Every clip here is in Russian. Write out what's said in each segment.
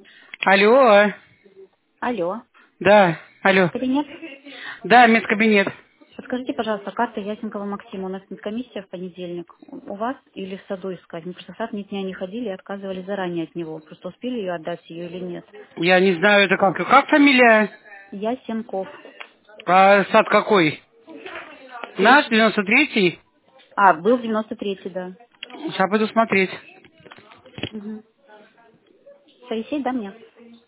Алло. Алло. Да, алло. Кабинет? Да, медкабинет. Подскажите, пожалуйста, карта Ясенкова Максима. У нас медкомиссия в понедельник. У вас или в саду искать? Мы просто в сад ни дня не ходили и отказывали заранее от него. Просто успели ее отдать ее или нет? Я не знаю, это как. Как фамилия? Ясенков. А сад какой? Наш, 30. 93-й? А, был 93-й, да. Сейчас пойду смотреть. Угу. Совисей, да, мне?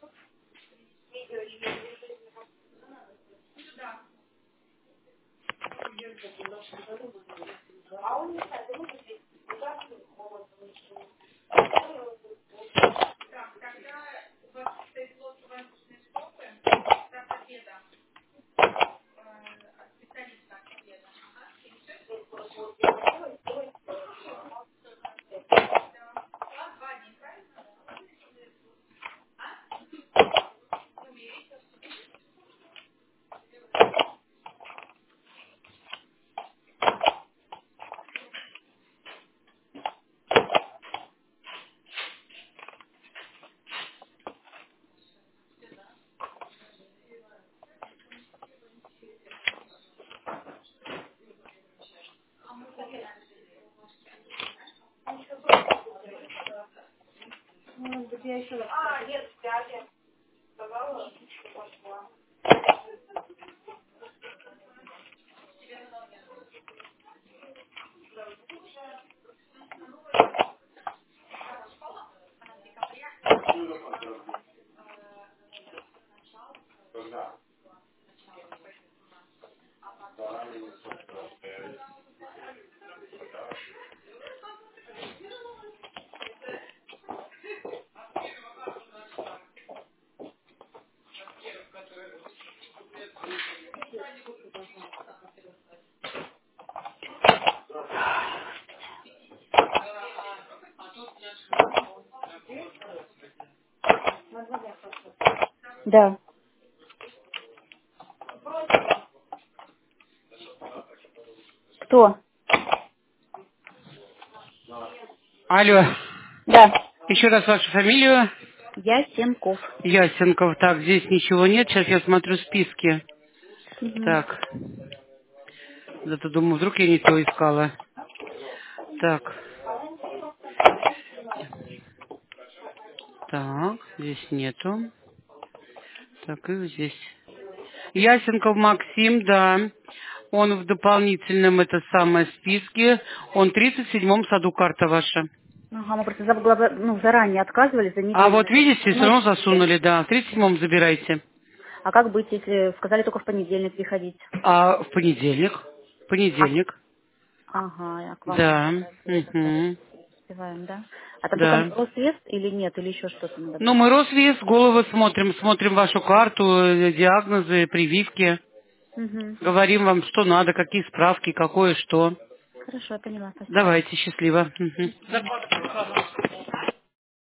Да. Кто? Алло. Да. Еще раз вашу фамилию. Ясенков. Ясенков. Так, здесь ничего нет. Сейчас я смотрю списки. Угу. Так. Зато думаю, вдруг я не то искала. Так. Так, здесь нету. Так, и здесь. Ясенков Максим, да. Он в дополнительном, это самое, списке. Он в 37-м саду, карта ваша. Ага, мы просто заранее отказывали за А неделю вот назад. видите, все Ну, равно засунули, да. В 37-м забирайте. а как быть, если сказали только в понедельник приходить? А в понедельник? В А, понедельник. ага, я к вам Да. тогда Угу. успеваем, да? А там только Да. Росвест или нет, или еще что-то надо Ну, брать? мы Росвес, головы смотрим, смотрим вашу карту, диагнозы, прививки. Угу. Говорим вам, что надо, какие справки, какое что. Хорошо, я поняла, спасибо. Давайте, счастливо. Мгм. До свидания.